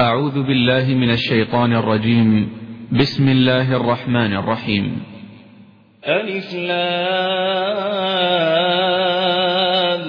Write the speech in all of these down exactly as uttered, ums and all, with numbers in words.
أعوذ بالله من الشيطان الرجيم. بسم الله الرحمن الرحيم. ألف لام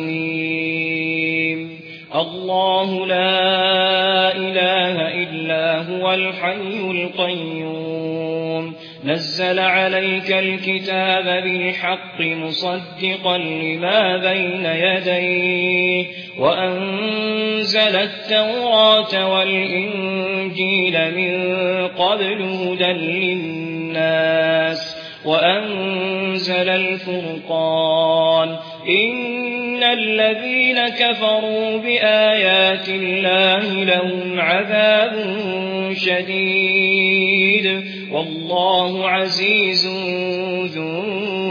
ميم. الله لا إله إلا هو الحي القيوم نزل عليك الكتاب بالحق مصدقا لما بين يديه وأنزل التوراة والإنجيل من قبل هدى للناس وأنزل الفرقان إن الذين كفروا بآيات الله لهم عذاب شديد والله عزيز ذو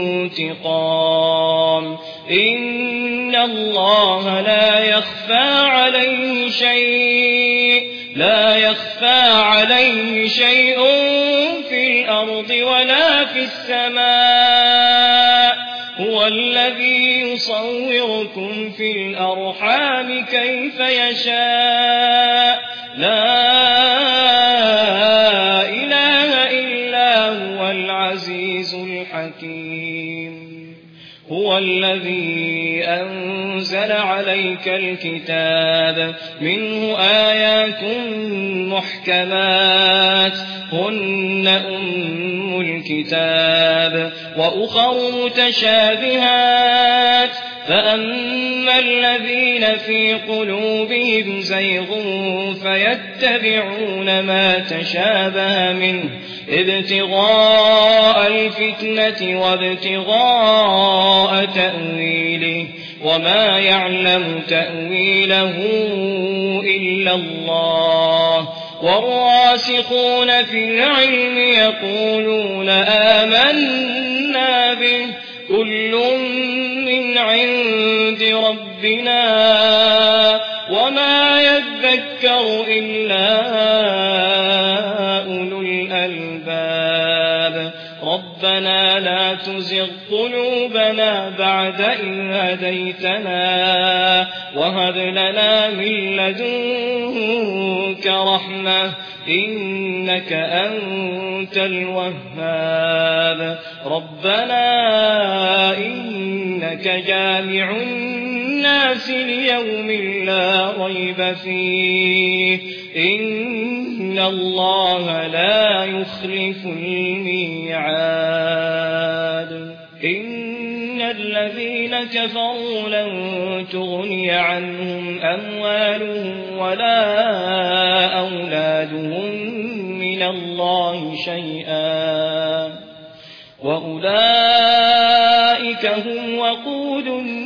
انتقام إن الله لا يخفى عليه شيء لا يخفى عليه شيء في الأرض ولا في السماء هو الذي يصوركم في الأرحام كيف يشاء لا إله إلا هو العزيز الحكيم هو الذي أنزل عليك الكتاب منه آيات محكمات هن أم الكتاب وأخر متشابهات فأما الذين في قلوبهم زيغ فيتبعون ما تشابه منه ابتغاء الفتنة وابتغاء تأويله وما يعلم تأويله إلا الله والراسخون في العلم يقولون آمنا به كل من عند ربنا وما يذكر إلا أولو الألباب ربنا لا تزغ قلوبنا بعد إذ هديتنا وهب لنا من لدنك رحمة إنك أنت الوهاب ربنا إنك جامع الناس ليوم لا ريب فيه إن الله لا يخلف الميعاد إن الذين كفروا لن تغني عنهم أموالهم ولا أولادهم من الله شيئا وأولئك هم وقود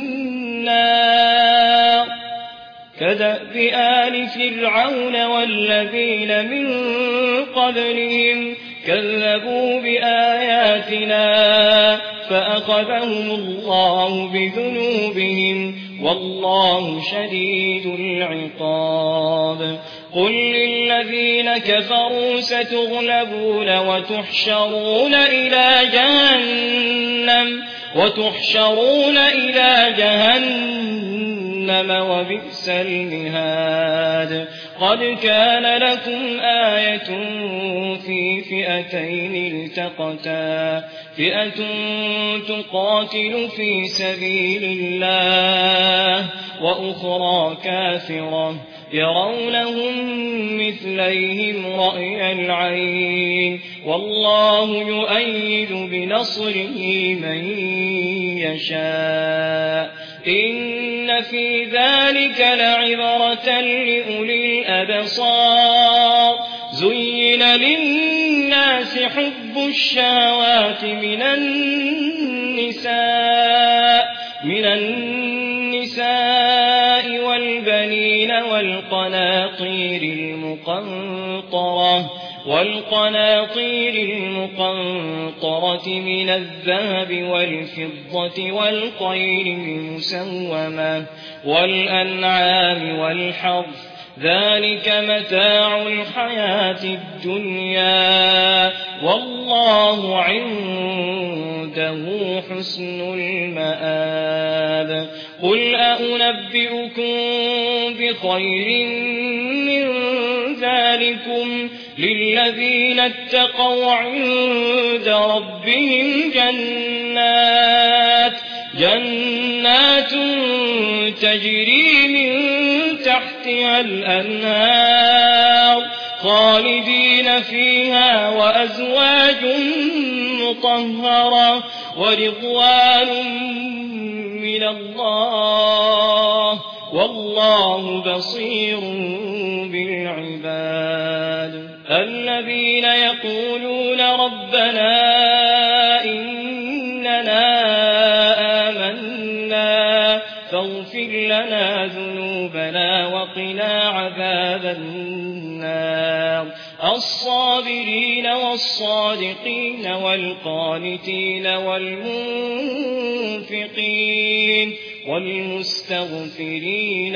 النار كدأب آل فرعون والذين من قبلهم كذبوا بآياتنا فأخذهم الله بذنوبهم والله شديد العقاب قل للذين كفروا ستغلبون وتحشرون إلى جهنم وتحشرون إلى جهنم وبئس المهاد قد كان لكم آية في فئتين التقتا فئة تقاتل في سبيل الله وأخرى كافرة يرونهم مثليهم رأي العين والله يؤيد بنصره من يشاء إن في ذلك لعبرة لأولي الأبصار زين للناس حب الشهوات من النساء من النساء والبنين والقناطير المقنطرة والقناطير المقنطرة من الذهب والفضة والخيل المسومة والأنعام والحرث ذلك متاع الحياة الدنيا والله عنده حسن المآب قل أنبئكم بخير من ذلكم للذين اتقوا عند ربهم جنات جنات تجري من تحتها الأنهار خالدين فيها وأزواج مطهرة ورضوان من الله والله بصير بالعباد الذين يقولون ربنا إننا آمنا فاغفر لنا ذنوبنا وقنا عذاب النار الصابرين والصادقين والقانتين والمنفقين والمستغفرين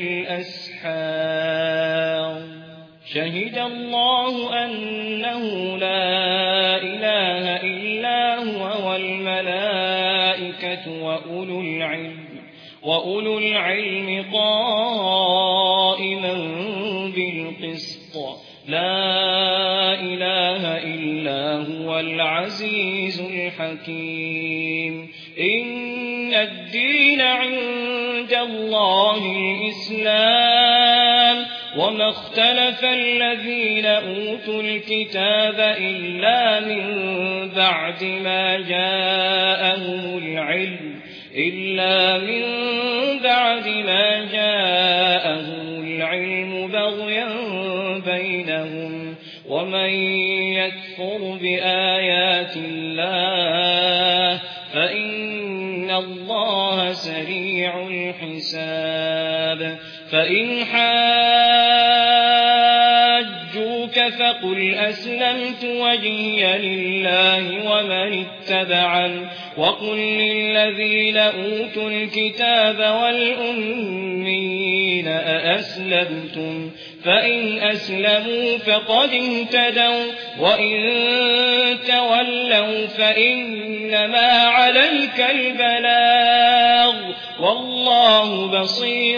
بالأسحار شهد الله أنه لا إله إلا هو والملائكة وأولو العلم وأولو العلم قائما بالقسط لا إله إلا هو العزيز الحكيم إن الدين عند الله الإسلام وما اختلف الذين أوتوا الكتاب إلا من بعد ما جاءهم العلم إلا من بعد ما جاءهم العلم بغيا بينهم ومن يكفر بآيات الله فإن الله سريع الحساب فإن حاجوك فقل أسلمت وجهي لله ومن اتبعن وقل للذين أوتوا الكتاب والأميين أأسلمتم فإن أسلموا فقد اهتدوا وإن تولوا فإنما عليك البلاغ والله بصير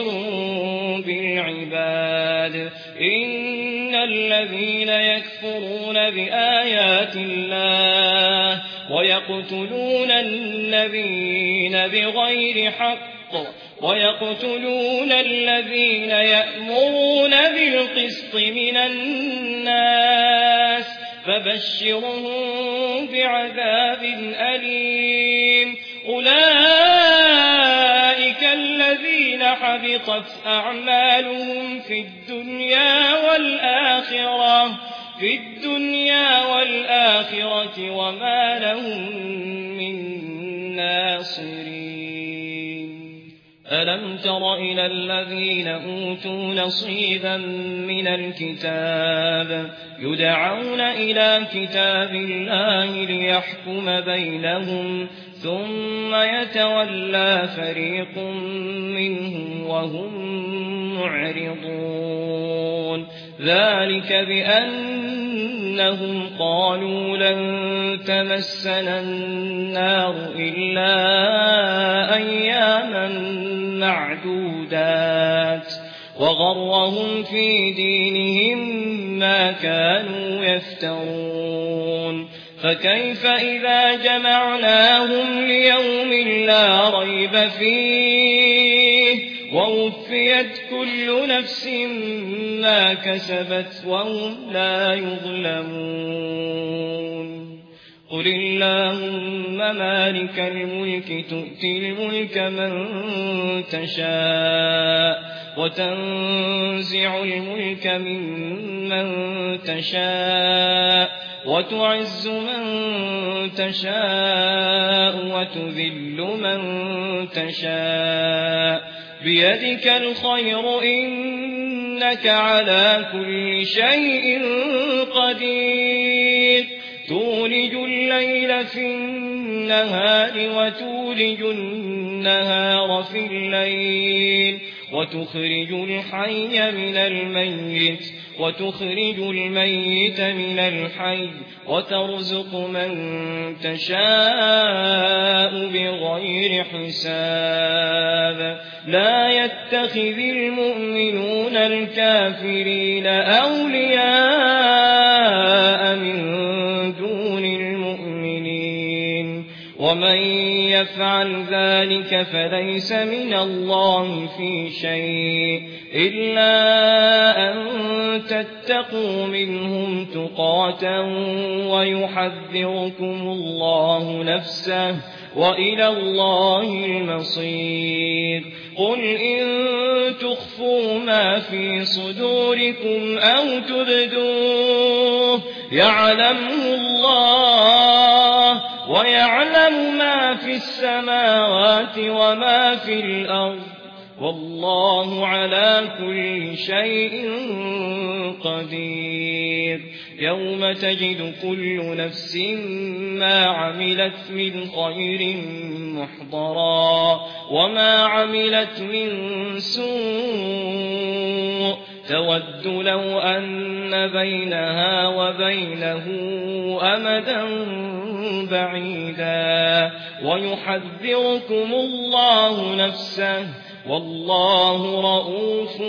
بالعباد إن الذين يكفرون بآيات الله ويقتلون النبيين بغير حق ويقتلون الذين يأمرون بالقسط من الناس فبشرهم بعذاب أليم أولئك الذين حبطت أعمالهم في الدنيا والآخرة في الدنيا والآخرة وما لهم من ناصرين ألم تر إلى الذين أوتوا نصيبا من الكتاب يدعون إلى كتاب الله ليحكم بينهم ثم يتولى فريق منهم وهم معرضون ذلك بأنهم قالوا لن تمسنا النار إلا أياما معدودات وغرهم في دينهم ما كانوا يفترون فكيف إذا جمعناهم ليوم لا ريب فيه ووفيت كل نفس ما كسبت وهم لا يظلمون قل اللهم مالك الملك تؤتي الملك من تشاء وتنزع الملك ممن تشاء وتعز من تشاء وتذل من تشاء بيدك الخير إنك على كل شيء قدير تولج الليل في النهار وتولج النهار في الليل وتخرج الحي من الميت وتخرج الميت من الحي وترزق من تشاء بغير حساب لا يتخذ المؤمنون الكافرين أولياء ومن يفعل ذلك فليس من الله في شيء إلا أن تتقوا منهم تقاة ويحذركم الله نفسه وإلى الله المصير قل إن تخفوا ما في صدوركم أو تبدوه يعلمه الله ويعلم ما في السماوات وما في الأرض والله على كل شيء قدير يوم تجد كل نفس ما عملت من خير محضرا وما عملت من سوء تود لو أن بينها وبينه أمدا بعيدا ويحذركم الله نفسه والله رؤوف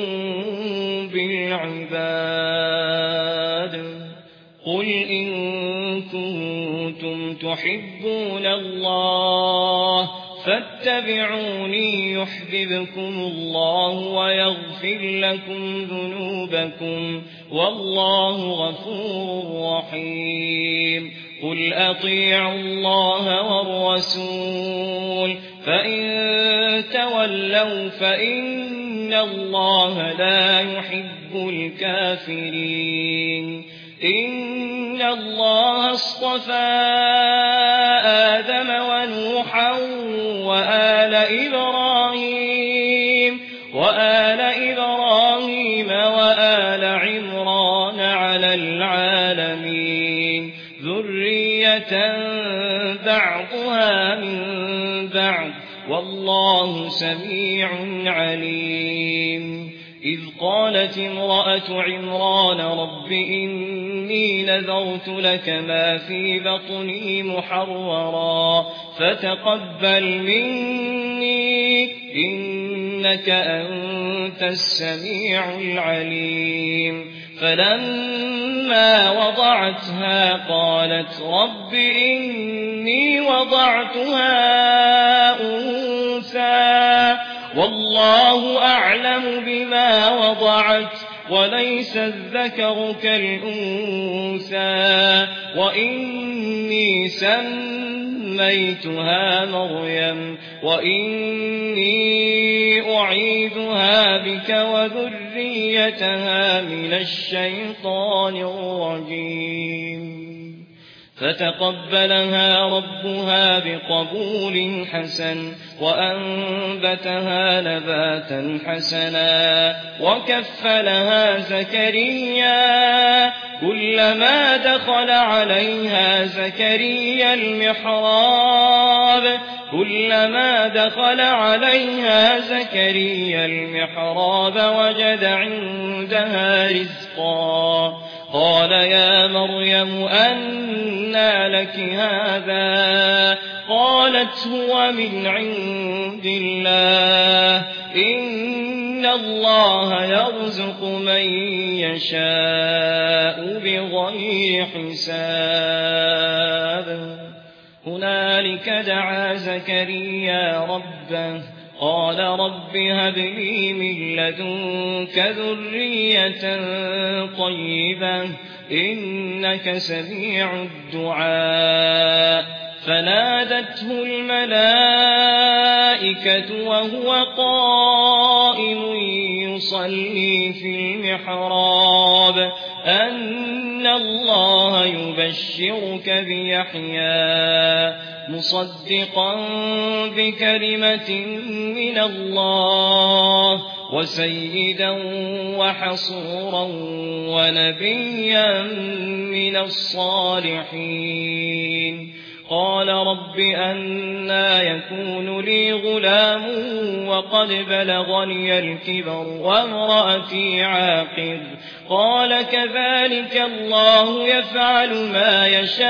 بالعباد قل إن كنتم تحبون الله فاتبعوني يحببكم الله ويغفر لكم ذنوبكم والله غفور رحيم قل أطيعوا الله والرسول فإن تولوا فإن الله لا يحب الكافرين إن الله اصطفى آدم ونوحا وآل إبراهيم وآل إبراهيم وآل عمران على العالمين ذرية بعضها من بعض والله سميع عليم إذ قالت امرأة عمران رب إني نذرت لك ما في بطني محررا فتقبل مني إنك أنت السميع العليم فلما وضعتها قالت رب إني وضعتها أنثى والله أعلم بما وضعت وليس الذكر كالأنثى وإني سميتها مريم وإني أعيذها بك وذريتها من الشيطان الرجيم فتقبلها ربها بقبول حسن وأنبتها نباتا حسنا وكفلها زكريا كلما دخل عليها زكريا المحراب كلما دخل عليها زكريا المحراب وجد عندها رزقا قال يا مريم أنى لك هذا قالت هو من عند الله إن الله يرزق من يشاء بغير حساب هنالك دعا زكريا ربه قال رب هب لي من لدنك ذرية طيبة إنك سميع الدعاء فنادته الملائكة وهو قائم يصلي في المحراب أن الله يبشرك بيحيى مصدقا بكلمة من الله وسيدا وحصورا ونبيا من الصالحين قال رب أنى يكون لي غلام وقد بلغني الكبر وامرأتي عاقر قال كذلك الله يفعل ما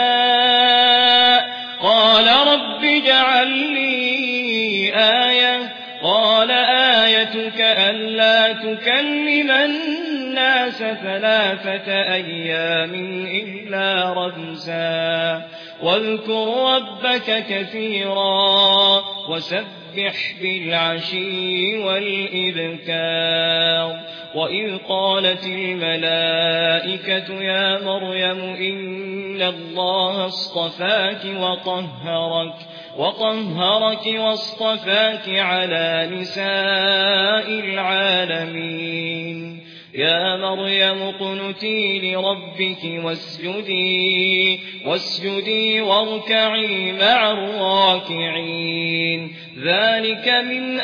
يشاء قال رب اجعل لي آية قال آيتك ألا تكلم الناس ثلاثة أيام إلا رمزا واذكر ربك كثيرا وسبح بالعشي والإبكار وإذ قالت الملائكة يا مريم إن الله اصطفاك وطهرك وطهرك واصطفاك على نساء العالمين يا مريم اقنتي لربك واسجدي واسجدي واركعي مع الراكعين ذلك من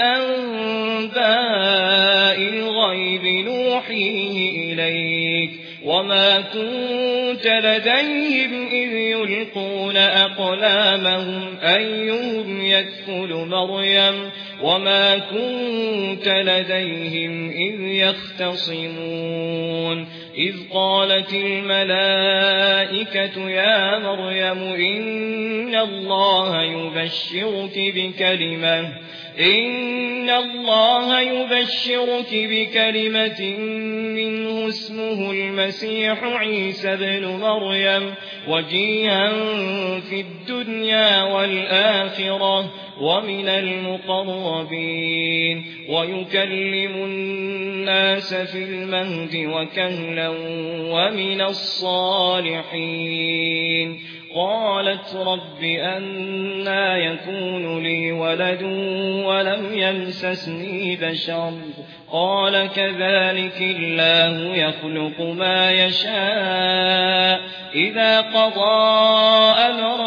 أنباء الغيب نوحيه إليك وما كنت لديهم إذ يلقون أقلامهم أيهم يكفل مريم وما كنت لديهم إذ يختصمون إذ قالت الملائكة يا مريم إن الله يبشرك بكلمة إن الله يبشرك بكلمة منه اسمه المسيح عيسى بن مريم وجيها في الدنيا والآخرة ومن المقربين ويكلم الناس في المهد وكهلا ومن الصالحين قالت رب أنى يكون لي ولد ولم يمسسني بشر قال كذلك الله يخلق ما يشاء إذا قضى أمرا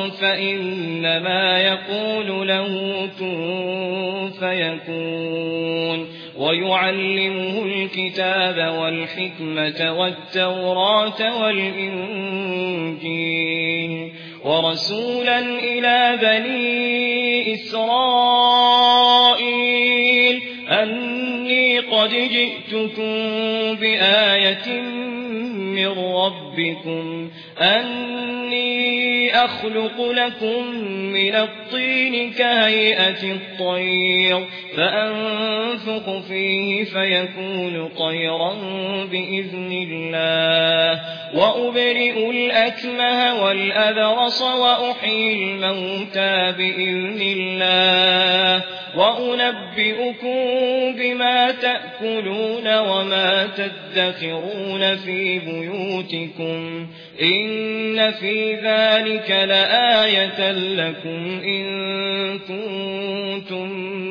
فإنما يقول له كن فيكون ويعلمه الكتاب والحكمة والتوراة والإنجيل ورسولا إلى بني إسرائيل أني قد جئتكم بآية من ربكم أني أخلق لكم من الطين كهيئة الطير فأنفخ فيه فيكون طيرا بإذن الله وأبرئ الأكمه والأبرص وأحيي الموتى بإذن الله وأنبئكم بما تأكلون وما تدخرون في بيوتكم إن في ذلك لآية لكم إن كنتم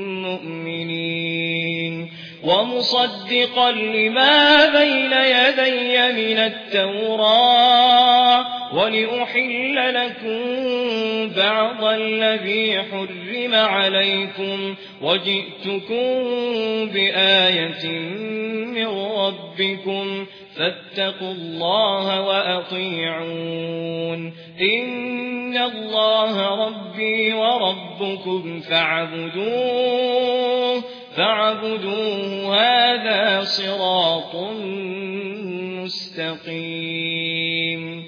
مؤمنين ومصدقا لما بين يدي من التوراة ولأحل لكم بعض الذي حرم عليكم وجئتكم بآية من ربكم فاتقوا الله وأطيعون إن الله ربي وربكم فاعبدوه فاعبدوه هذا صراط مستقيم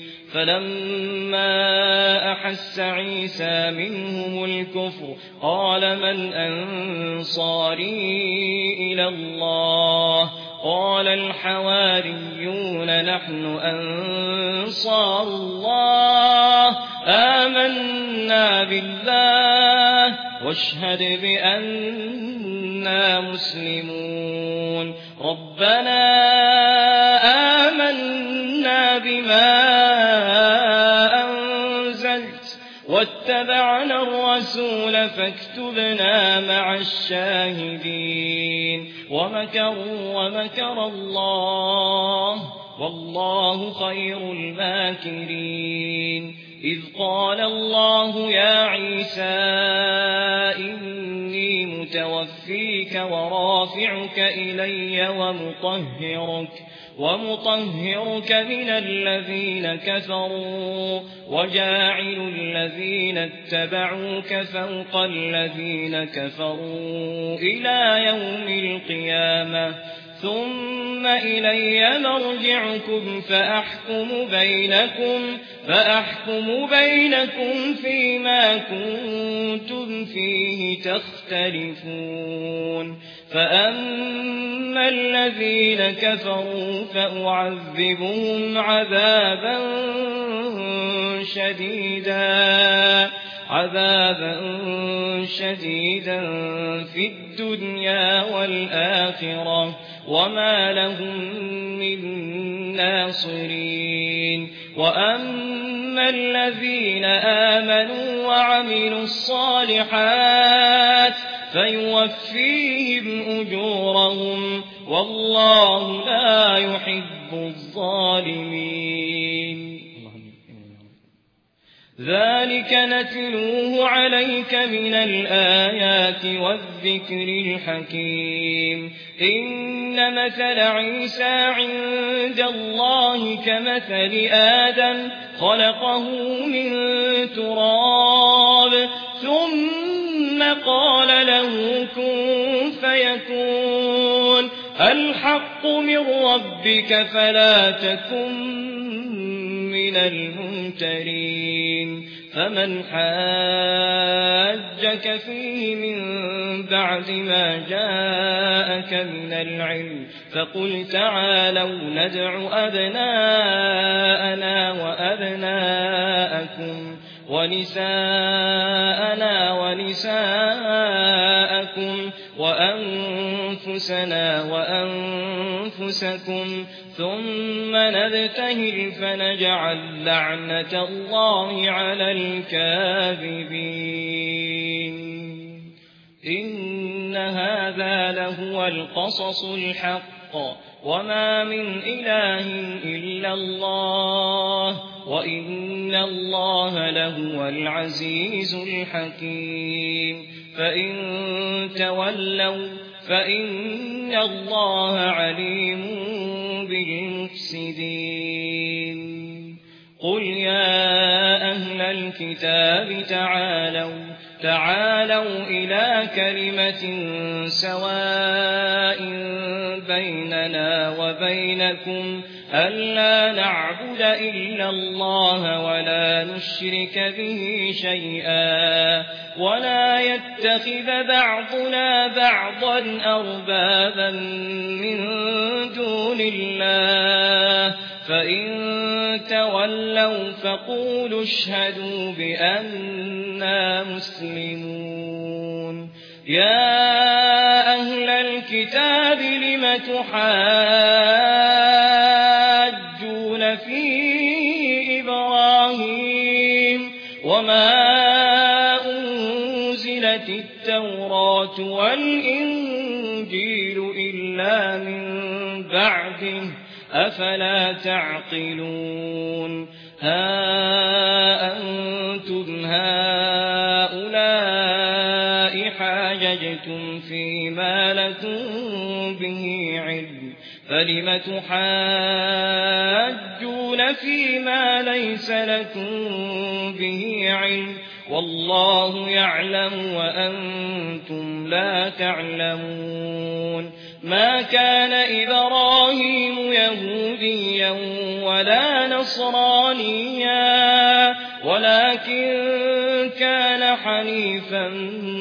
فلما أحس عيسى منهم الكفر قال من أنصاري إلى الله قال الحواريون نحن أنصار الله آمنا بالله واشهد بأننا مسلمون ربنا آمنا بما أنزلت واتبعنا الرسول فاكتبنا مع الشاهدين ومكروا ومكر الله والله خير الماكرين إذ قال الله يا عيسى إني متوفيك ورافعك إلي ومطهرك ومطهرك من الذين كفروا وجاعل الذين اتبعوك فوق الذين كفروا إلى يوم القيامة ثم إلي مرجعكم فأحكم بينكم فأحكم بينكم فيما كنتم فيه تختلفون فأما الذين كفروا فأعذبهم عذابا شديدا عذابا شديدا في الدنيا والآخرة وما لهم من ناصرين. وأما الذين آمنوا وعملوا الصالحات فيوفيهم أجورهم والله لا يحب الظالمين. ذلك نتلوه عليك من الآيات والذكر الحكيم. إن مثل عيسى عند الله كمثل آدم خلقه من تراب ثم قال له كن فيكون. الحق من ربك فلا تكن من الممترين. فمن حاجك فيه من بعد ما جاءك من العلم فقل تعالوا ندع أبناءنا وأبناءكم ونساءنا ونساءكم وأنفسنا وأنفسكم ثم نبتهل فنجعل لعنة الله على الكاذبين. إن هذا لهو القصص الحق وما من إله إلا الله وإن الله لهو العزيز الحكيم. فإن تولوا فإن الله عليم بالمفسدين. قل يا أهل الكتاب تعالوا تعالوا إلى كلمة سواء بيننا وبينكم ألا نعبد إلا الله ولا نشرك به شيئا ولا يتخذ بعضنا بعضا أربابا من دون الله. فإن تولوا فقولوا اشهدوا بأننا مسلمون. يا أهل الكتاب لم تحاجون في إبراهيم وما أنزلت التوراة والإنجيل إلا من بعده أفلا تعقلون. ها أنتم هؤلاء حاججتم فيما لكم به علم فلم تحاجون فيما ليس لكم به علم والله يعلم وأنتم لا تعلمون. ما كان إبراهيم يهوديا ولا نصرانيا ولكن كان حنيفا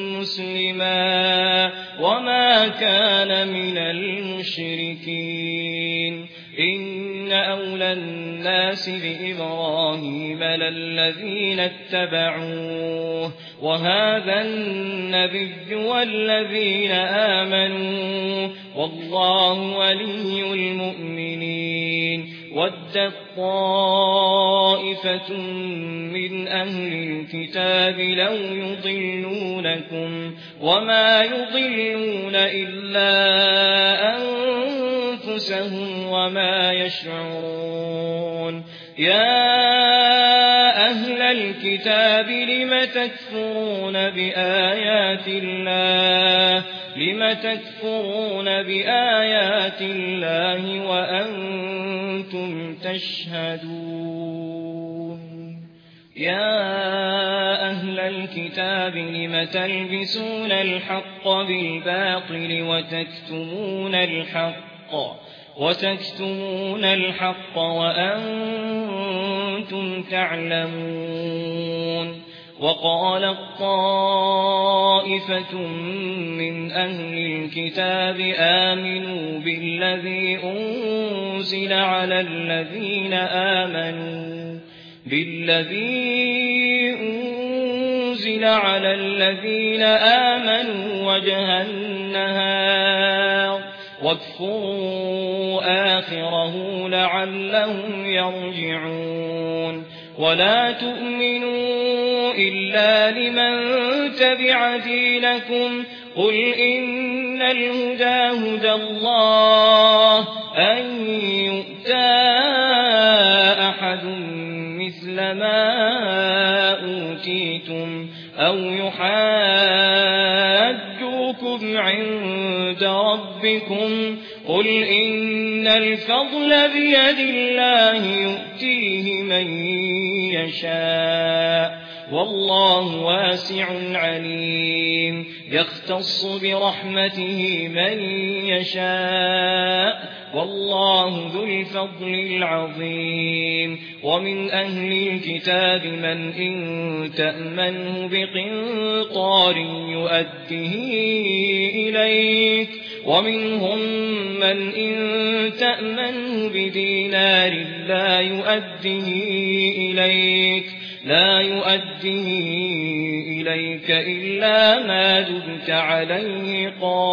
مسلما وما كان من المشركين. إن أولى الناس بإبراهيم للذين اتبعوه وهذا النبي والذين آمنوا والله ولي المؤمنين. ودت طائفة من أهل الكتاب لو يضلونكم وما يضلون إلا أنفسهم وما يشعرون. يا أهل الكتاب لم تكفرون بآيات الله لم تكفرون بآيات الله وأنتم تشهدون. يا أهل الكتاب لم تلبسون الحق بالباطل وتكتمون الحق وتكتمون الحق وأنتم تعلمون. وقال طائفة من أهل الكتاب آمنوا بالذي أنزل على الذين آمنوا بالذي أنزل على الذين آمنوا وجه النهار واكفروا آخره لعلهم يرجعون ولا تؤمنوا إلا لمن تبع دينكم قل إن الهدى هدى الله أن يؤتى أحد مثل ما أوتيتم أو يحاجوكم عند ربكم قل إن الفضل بيد الله يؤتيه من يشاء والله واسع عليم يختص برحمته من يشاء والله ذو الفضل العظيم ومن أهل الكتاب من إن تأمنه بقنطار يؤده إليك ومنهم من إن تأمنه بدينار لا يؤده إليك لا يؤده إليك إلا ما دمت عليه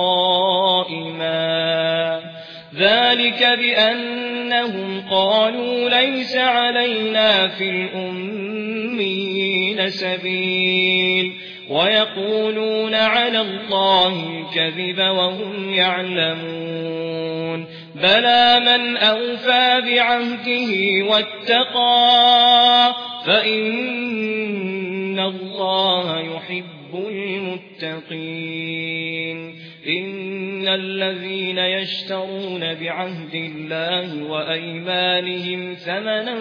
قائما ذلك بأنهم قالوا ليس علينا في الأمين سبيل ويقولون على الله الكذب وهم يعلمون بلى من أوفى بعهده واتقى فإن الله يحب المتقين إن الذين يشترون بعهد الله وأيمانهم ثمنا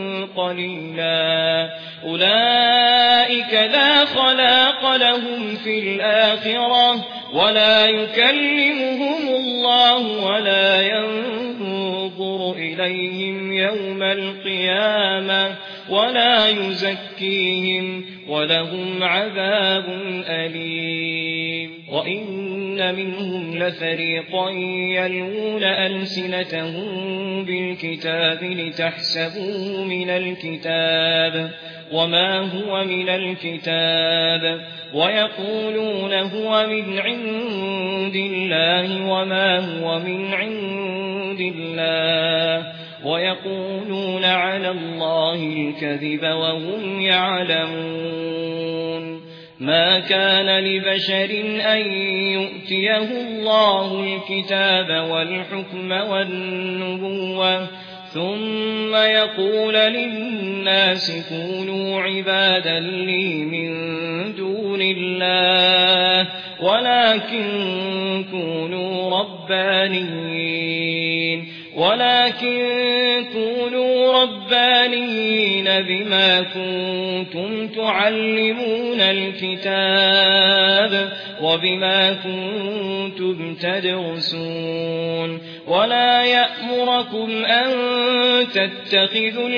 قليلا أولئك لا خلاق لهم في الآخرة ولا يكلمهم الله ولا ينظر إليهم يوم القيامة ولا يزكيهم ولهم عذاب أليم وإن منهم لفريقا يلوون ألسنتهم بالكتاب لتحسبوه من الكتاب وما هو من الكتاب ويقولون هو من عند الله وما هو من عند الله ويقولون على الله الكذب وهم يعلمون ما كان لبشر أن يؤتيه الله الكتاب والحكم والنبوة ثم يقول للناس كونوا عبادا لي من دون الله ولكن كونوا ربانيين ولكن كونوا ربانيين بما كنتم تعلمون الكتاب وبما كنتم تدرسون ولا يأمركم أن تتخذوا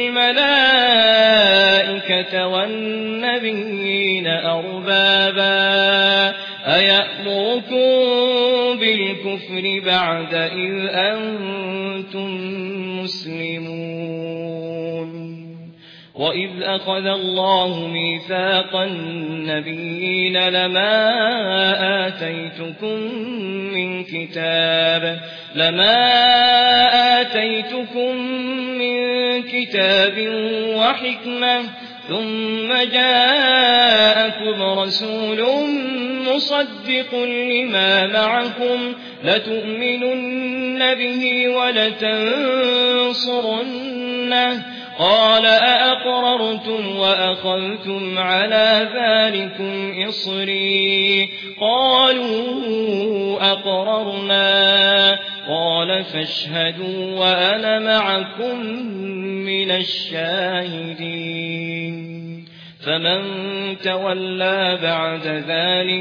الملائكة والنبيين أربابا أيأمركم بالكفر بعد إذ أنتم مسلمون وإذ أخذ الله ميثاق النبيين لما آتيتكم من كتاب لما آتيتكم من كتاب وحكمة ثم جاءكم رسول مصدق لما معكم لتؤمنن به ولتنصرنه قال أأقررتم وأخذتم على ذلكم إصري قالوا أقررنا قال فاشهدوا وأنا معكم من الشاهدين فمن تولى بعد ذلك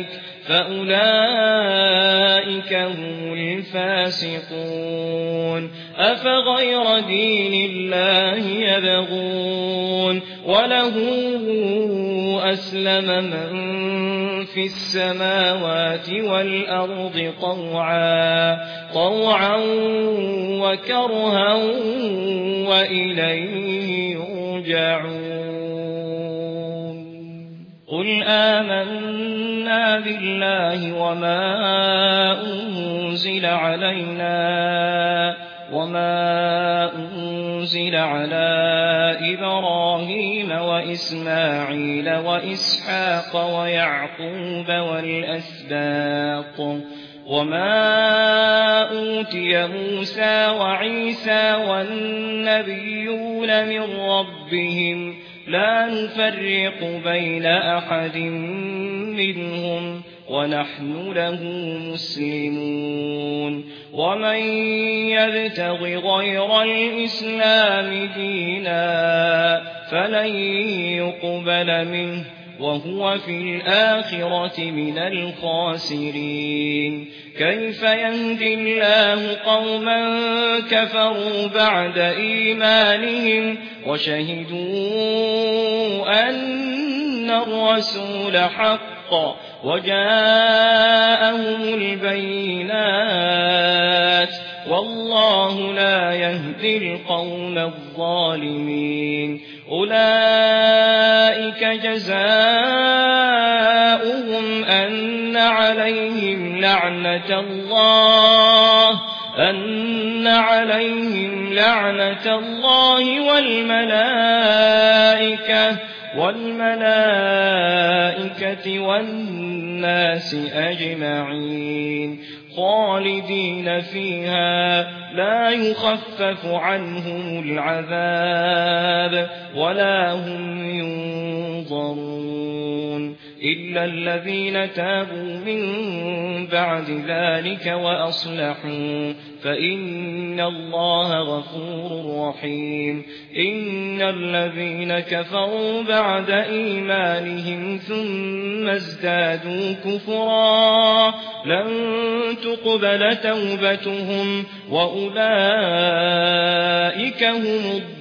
فأولئك هم الفاسقون أفغير دين الله يبغون وله أسلم من في السماوات والأرض طوعا طوعا وكرها وإليه يرجعون قل آمنا بالله وما أنزل علينا وما أنزل على إبراهيم وإسماعيل وإسحاق ويعقوب والأسباط وما أوتي موسى وعيسى والنبيون من ربهم لا نفرق بين أحد منهم ونحن له مسلمون ومن يبتغ غير الإسلام دينا فلن يقبل منه وهو في الآخرة من الخاسرين كيف يهدي الله قوما كفروا بعد إيمانهم وشهدوا أن الرسول حق وجاءهم البينات والله لا يهدي القوم الظالمين أولئك جزاؤهم أن عليهم لعنة الله أن عليهم لعنة الله والملائكة والملائكة والناس أجمعين خالدين فيها لا يخفف عنهم العذاب ولا هم ينظرون إلا الذين تابوا من بعد ذلك وأصلحوا فإن الله غفور رحيم إن الذين كفروا بعد إيمانهم ثم ازدادوا كفرا لن تقبل توبتهم وأولئك هم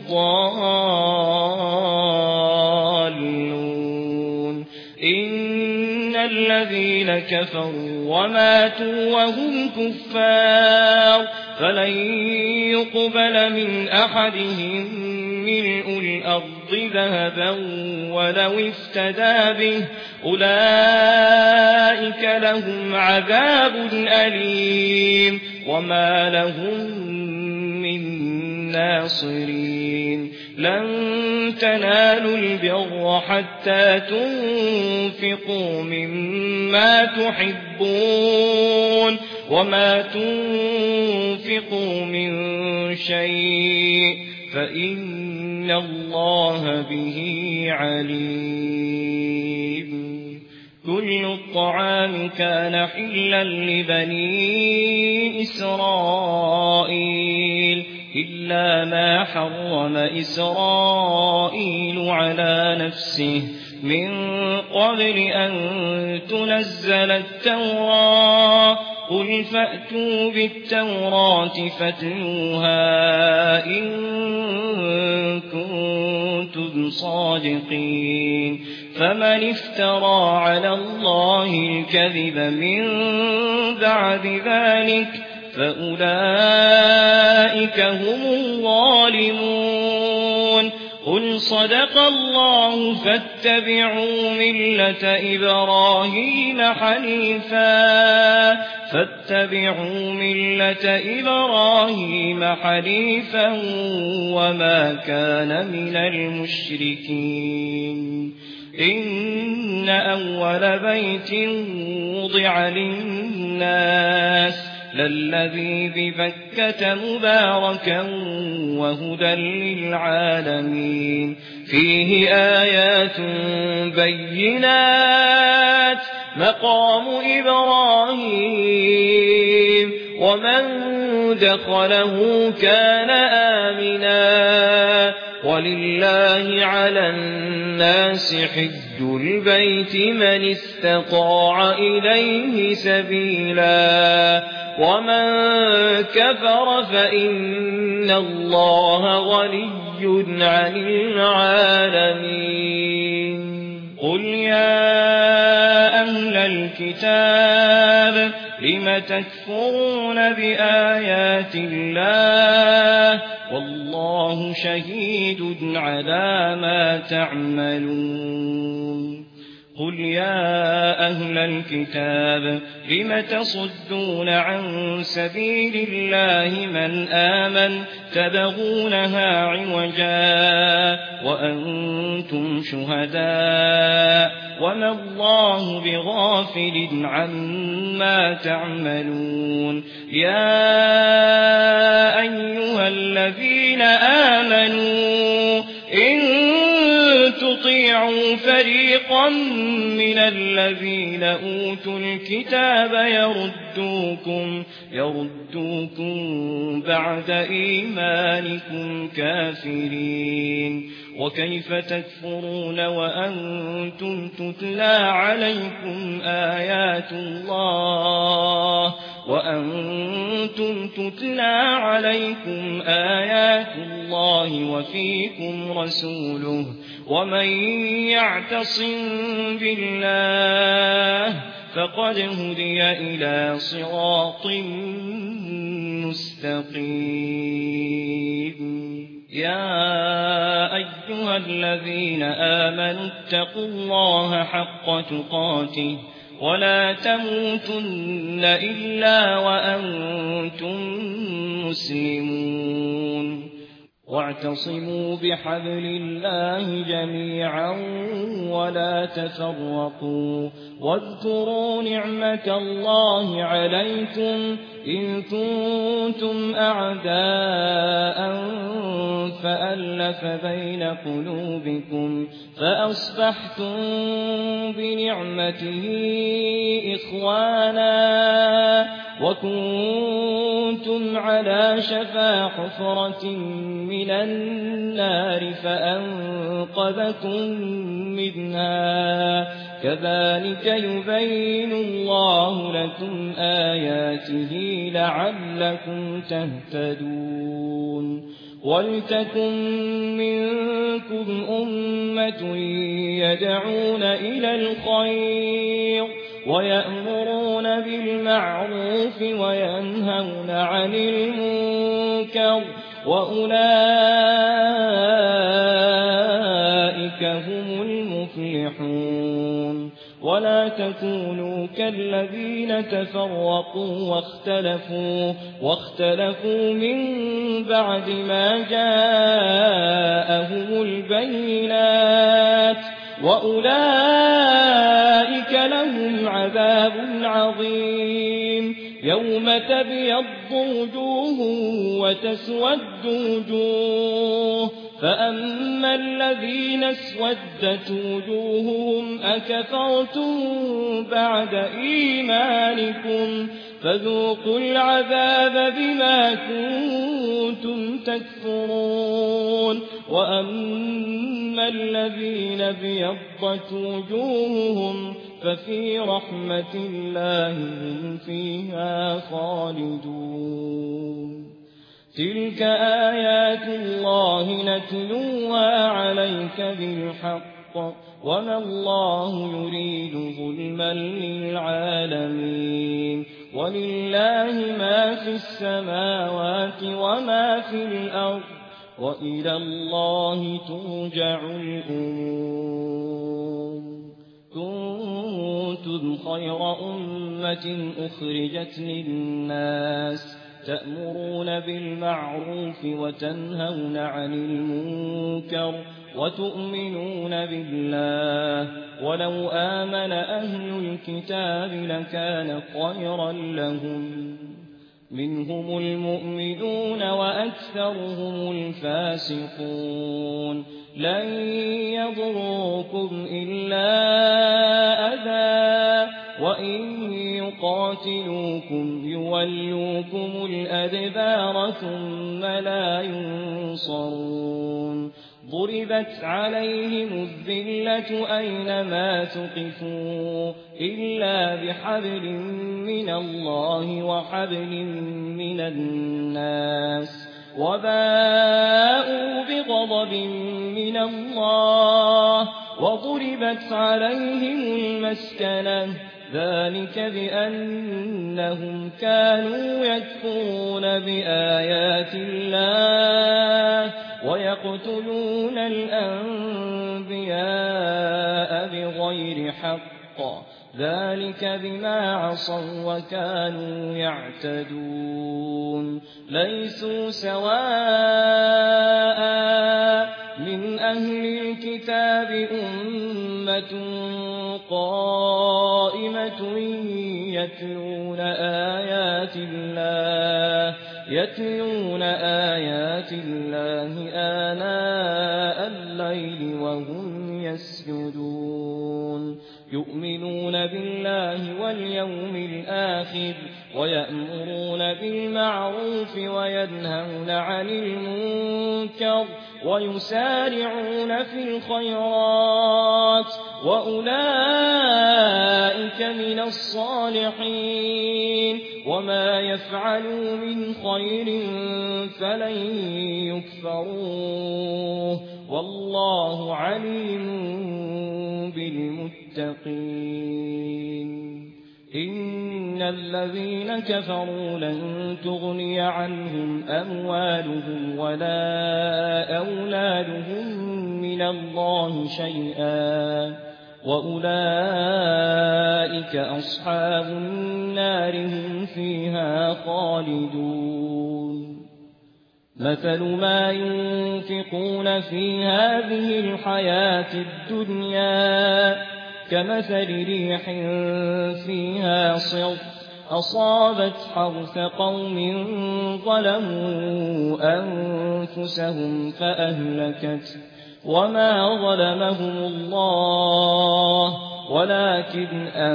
الضالون إن الذين كفروا وماتوا وهم كفار فلن يقبل من أحدهم ملء الأرض ذهبا ولو افتدى به أولئك لهم عذاب أليم وما لهم من ناصرين لن تنالوا البر حتى تنفقوا مما تحبون وما تنفقوا من شيء فإن الله به عليم كل الطعام كان حلا لبني إسرائيل إلا ما حرم إسرائيل على نفسه من قبل أن تنزل التوراة قل فأتوا بالتوراة فاتلوها إن كنتم صادقين فمن افترى على الله الكذب من بعد ذلك فأولئك هم الظالمون قل صدق الله فاتبعوا ملة إبراهيم حنيفا فاتبعوا ملة إبراهيم حنيفا وما كان من المشركين إن أول بيت وضع للناس للذي ببكة مباركا وهدى للعالمين فيه آيات بينات مقام إبراهيم ومن دخله كان آمنا ولله على الناس حج البيت من استطاع إليه سبيلا ومن كفر فإن الله غني عن العالمين قل يا أهل الكتاب لم تكفرون بآيات الله والله شهيد على ما تعملون قل يا أهل الكتاب لم تصدون عن سبيل الله من آمن تبغونها عوجا وأنتم شهداء وما الله بغافل عما تعملون يا أيها الذين آمنوا إن تطيعوا فريقا من الذين أوتوا الكتاب يردوكم يردوكم بعد إيمانكم كافرين وكيف تكفرون وأنتم تتلى عليكم آيات الله وأنتم تتلى عليكم آيات الله وفيكم رسوله ومن يعتصم بالله فقد هدي إلى صراط مستقيم يا أيها الذين آمنوا اتقوا الله حق تقاته ولا تموتن إلا وأنتم مسلمون واعتصموا بحبل الله جميعا ولا تفرقوا واذكروا نعمة الله عليكم إن كنتم أعداء فألف بين قلوبكم فأصبحتم بنعمته إخوانا وكنتم على شفا حفرة من النار فأنقذكم منها كذلك يبين الله لكم آياته لعلكم تهتدون ولتكن منكم أمة يدعون إلى الخير ويأمرون بالمعروف وينهون عن المنكر وأولئك هم المفلحون ولا تكونوا كالذين تفرقوا واختلفوا واختلفوا من بعد ما جاءهم البينات وأولئك لهم عذاب عظيم يوم تبيض وجوه وتسود وجوه فأما الذين اسودت وجوههم أكفرتم بعد إيمانكم فذوقوا العذاب بما كنتم تكفرون وأما الذين بيضت وجوههم ففي رحمة الله هم فيها خالدون تلك آيات الله نتلوها عليك بالحق وما الله يريد ظلما للعالمين ولله ما في السماوات وما في الأرض وإلى الله ترجع الأمور كنتم خير أمة أخرجت للناس تأمرون بالمعروف وتنهون عن المنكر وتؤمنون بالله ولو آمن أهل الكتاب لكان خيرا لهم منهم المؤمنون وأكثرهم الفاسقون لن يضروكم إلا أذى وإن يقاتلوكم يولوكم الأدبار ثم لا ينصرون ضربت عليهم الذلة أينما ثقفوا إلا بحبل من الله وحبل من الناس وباءوا بغضب من الله وضربت عليهم المسكنة ذلك بأنهم كانوا يكفرون بآيات الله ويقتلون الأنبياء بغير حق ذلك بما عصوا وكانوا يعتدون ليسوا سواء من أهل الكتاب أمة قائمة يتلون آيات الله يتلون آيات الله آناء الليل وهم يسجدون يؤمنون بالله واليوم الآخر ويأمرون بالمعروف وينهون عن المنكر ويسارعون في الخيرات وأولئك من الصالحين وما يفعلوا من خير فلن يكفروه والله عليم بالمتقين إن الذين كفروا لن تغني عنهم أموالهم ولا أولادهم من الله شيئا وأولئك أصحاب النار هم فيها خالدون مثل ما ينفقون في هذه الحياة الدنيا كمثل ريح فيها صر أصابت حرث قوم ظلموا أنفسهم فأهلكت وما ظلمهم الله ولكن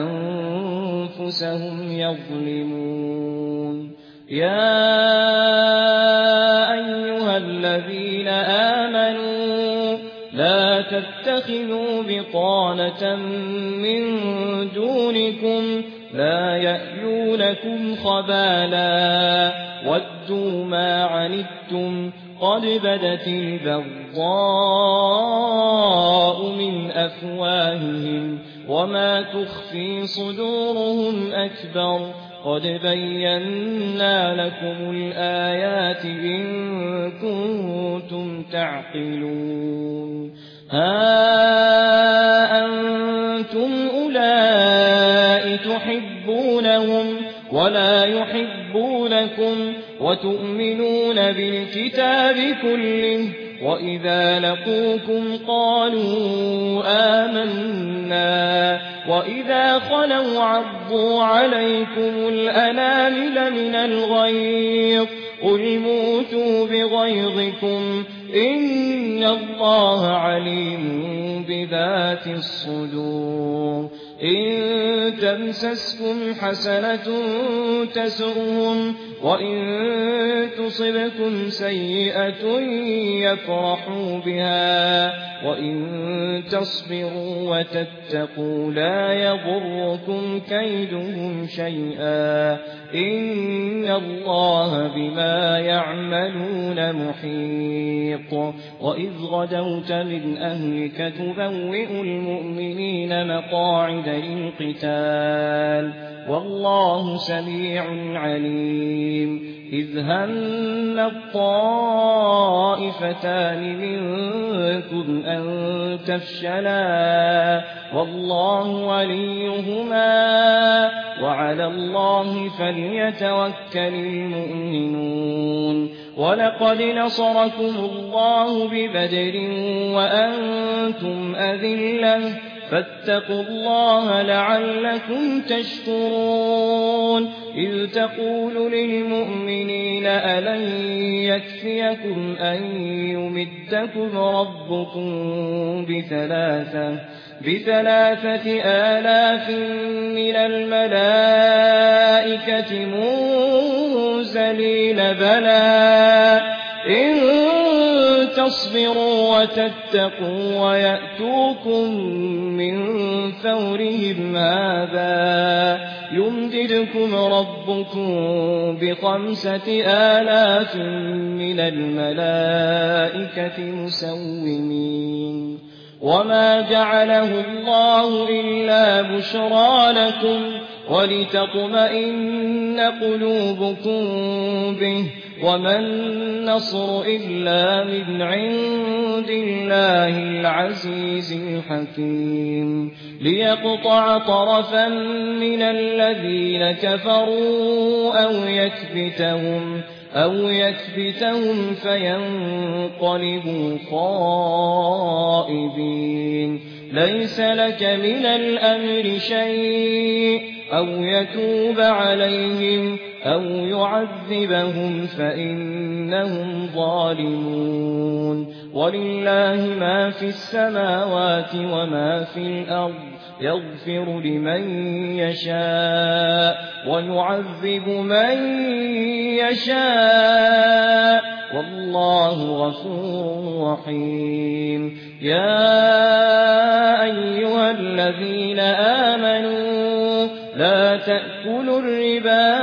أنفسهم يظلمون يا أيها الذين آمنوا لا تتخذوا بطانة من دونكم لا يألونكم خبالا ودوا ما عنتم قد بدت البغضاء من أفواههم وما تخفي صدورهم أكبر قد بينا لكم الآيات إن كنتم تعقلون ها أنتم أولئك تحبونهم ولا يحبونكم وتؤمنون بالكتاب كله وإذا لقوكم قالوا آمنا وإذا خلوا عضوا عليكم الأنامل من الغيظ قل موتوا بغيظكم إن الله عليم بذات الصدور إن تمسسكم حسنة تسؤهم وإن تصبكم سيئة يفرحوا بها وإن تصبروا وتتقوا لا يضركم كيدهم شيئا إن الله بما يعملون محيط وإذ غدوت من أهلك تبوئ المؤمنين مقاعد للقتال والله سميع عليم إذ هم الطائفتان منكم أن تفشلا والله وليهما وعلى الله فليتوكل المؤمنون ولقد نصركم الله ببدر وأنتم أذلة فاتقوا الله لعلكم تشكرون إذ تقول للمؤمنين ألن يكفيكم أن يمدكم ربكم بثلاثة بثلاثة آلاف من الملائكة منزلين بلى إن تصبروا وتتقوا ويأتوكم من فورهم هذا يمددكم ربكم بخمسة آلاف من الملائكة مسومين وما جعله الله إلا بشرى لكم ولتطمئن قلوبكم به وما النصر إلا من عند الله العزيز الحكيم ليقطع طرفا من الذين كفروا أو يكبتهم أو يكبتهم فينقلبوا خائبين ليس لك من الأمر شيء أو يتوب عليهم أو يعذبهم فإنهم ظالمون ولله ما في السماوات وما في الأرض يغفر لمن يشاء ويعذب من يشاء والله غفور رحيم يا أيها الذين آمنوا لا تأكلوا الربا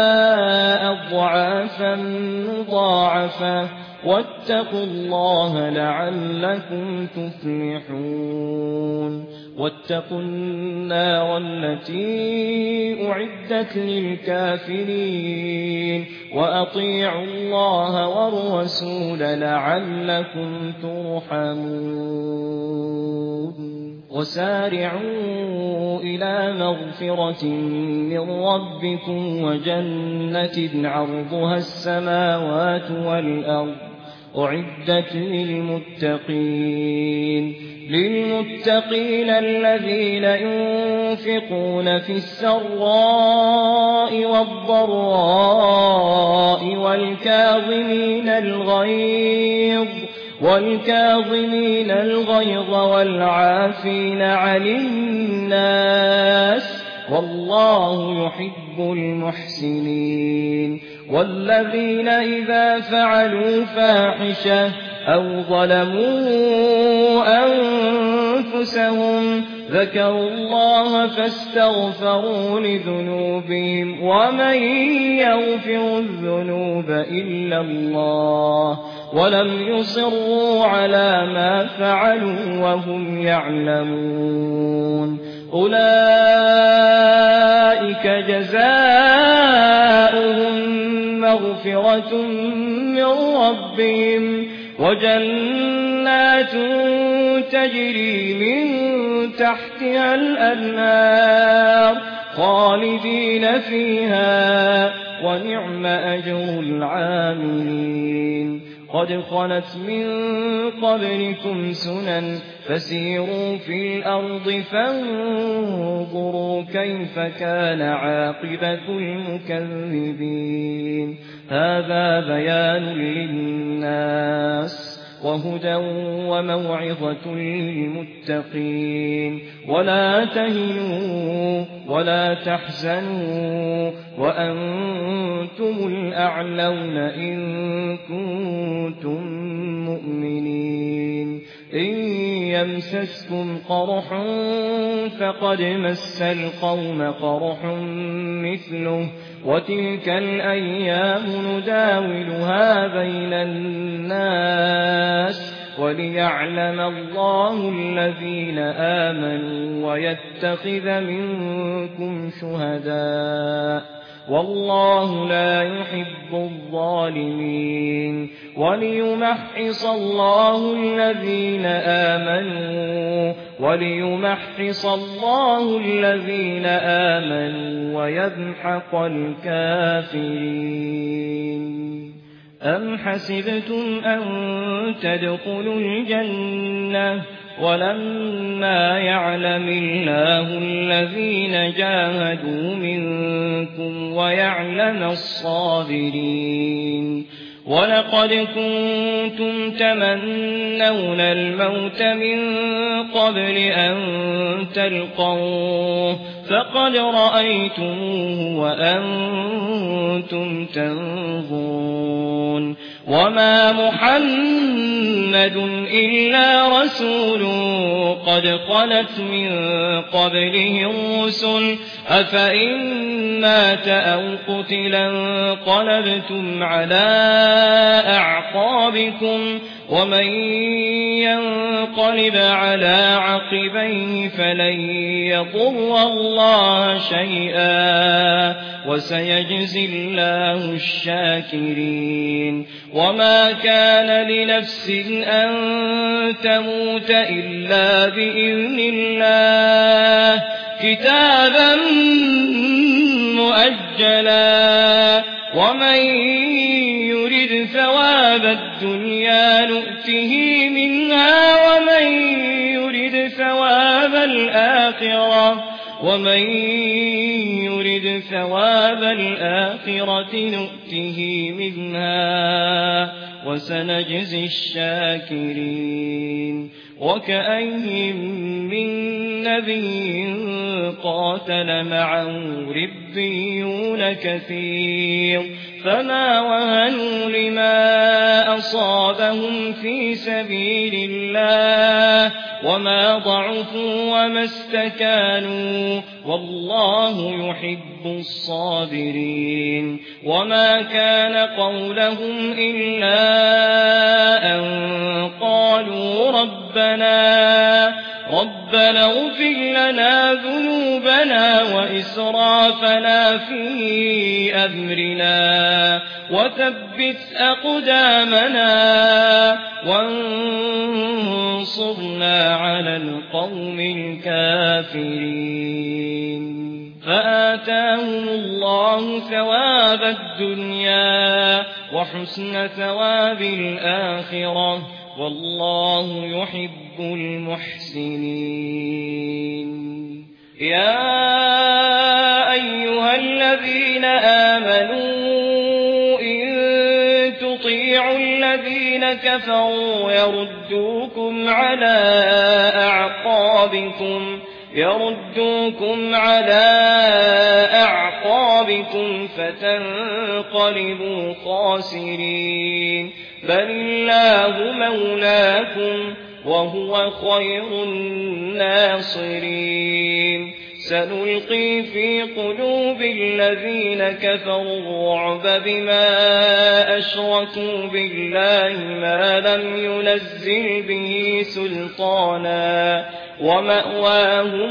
أضعافا مضاعفة واتقوا الله لعلكم تفلحون واتقوا النار التي أعدت للكافرين وأطيعوا الله والرسول لعلكم ترحمون وسارعوا إلى مغفرة من ربكم وجنة عرضها السماوات والأرض أعدت للمتقين للمتقين الذين ينفقون في السراء والضراء والكاظمين الغيظ والكاظمين الغيظ والعافين عن الناس والله يحب المحسنين والذين إذا فعلوا فاحشة أو ظلموا أنفسهم ذكروا الله فاستغفروا لذنوبهم ومن يغفر الذنوب إلا الله ولم يصروا على ما فعلوا وهم يعلمون أولئك جزاؤهم مغفرة من ربهم وجنات تجري من تحتها الأنهار خالدين فيها ونعم أجر العاملين قد خلت من قبلكم سنن فسيروا في الأرض فانظروا كيف كان عاقبة المكذبين هذا بيان للناس وهدى وموعظة للمتقين ولا تهنوا ولا تحزنوا وأنتم الأعلون إن كنتم مؤمنين إن يمسسكم قرح فقد مس القوم قرح مثله وتلك الأيام نداولها بين الناس وليعلم الله الذين آمنوا ويتخذ منكم شهداء والله لا يحب الظالمين وليمحص الله الذين آمنوا وليمحص الله الذين آمنوا ويمحق الكافرين أم حسبتم أن تدخلوا الجنة ولما يعلم الله الذين جاهدوا منكم ويعلم الصابرين ولقد كنتم تمنون الموت من قبل أن تلقوه فقد رأيتموه وأنتم تنظرون وما محمد إلا رسول قد خلت من قبله الرسل أفإن مات أو قتلا انقلبتم على أعقابكم ومن ينقلب على عقبيه فلن يضر الله شيئا وسيجزي الله الشاكرين وما كان لنفس أن تموت إلا بإذن الله كتابا مؤجلا ومن يرد ثواب الدنيا نؤته منها ومن يرد ثواب الآخرة ومن يرد ثواب الآخرة نؤته منها وسنجزي الشاكرين وكأين من نبي قاتل معه ربيون كثير فما وهنوا لما أصابهم في سبيل الله وما ضعفوا وما استكانوا والله يحب الصابرين وما كان قولهم إلا أن قالوا ربنا ربنا اغفر لنا ذنوبنا وإسرافنا في أمرنا وثبت أقدامنا وانصرنا على القوم الكافرين فآتاهم الله ثواب الدنيا وحسن ثواب الآخرة والله يحب المحسنين يا أيها الذين آمنوا إن تطيعوا الذين كفروا يردوكم على أعقابكم يردوكم على أعقابكم فتنقلبوا خاسرين بل الله مولاكم وهو خير الناصرين سنلقي في قلوب الذين كفروا الرعب بما أشركوا بالله ما لم ينزل به سلطانا ومأواهم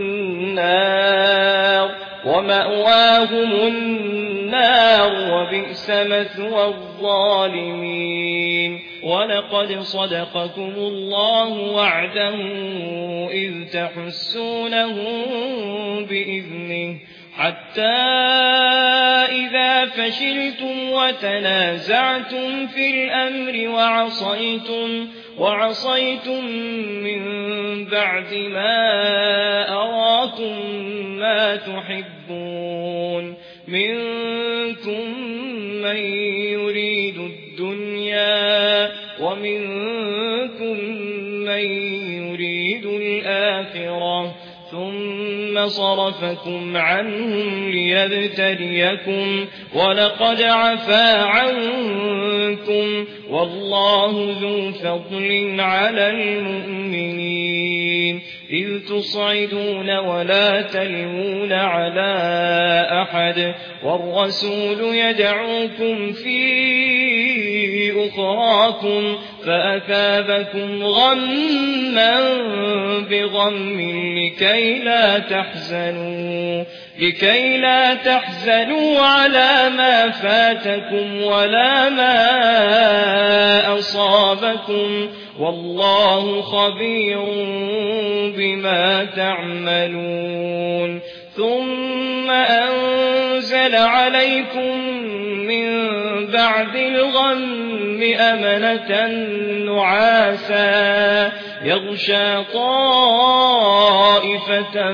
النار ومأواهم النار وبئس مثوى الظالمين ولقد صدقكم الله وعده إذ تحسونهم بإذنه حتى إذا فشلتم وتنازعتم في الأمر وعصيتم وعصيتم من بعد ما أراكم ما تحبون منكم من يريد الدنيا ومنكم من يريد الآخرة ثم صرفكم عنهم ليبتليكم ولقد عفا عنكم والله ذو فضل على المؤمنين إذ تصعدون ولا تلوون على أحد والرسول يدعوكم في أخراكم فأثابكم غما بغم لكي لا تحزنوا لكي لا تحزنوا على ما فاتكم ولا ما أصابكم والله خبير بما تعملون ثم أنزل عليكم من بعد الغم أمنة نعاسا يغشى طائفة